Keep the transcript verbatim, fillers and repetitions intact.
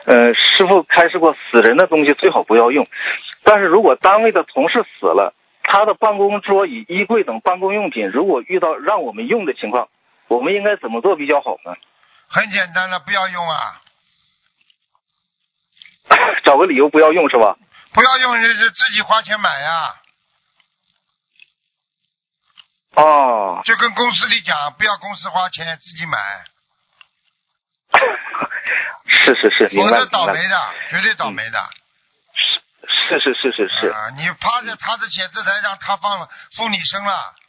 呃，师傅开示过，死人的东西最好不要用。但是如果单位的同事死了，他的办公桌椅、衣柜等办公用品，如果遇到让我们用的情况，我们应该怎么做比较好呢？ 很简单的，不要用啊。 找个理由不要用是吧？ 不要用就是自己花钱买呀。 哦。 就跟公司里讲，不要公司花钱，自己买。 是是是，明白。 否则倒霉的，绝对倒霉的。 是是是是是。 啊，你趴着他的写字台让他放封你生了。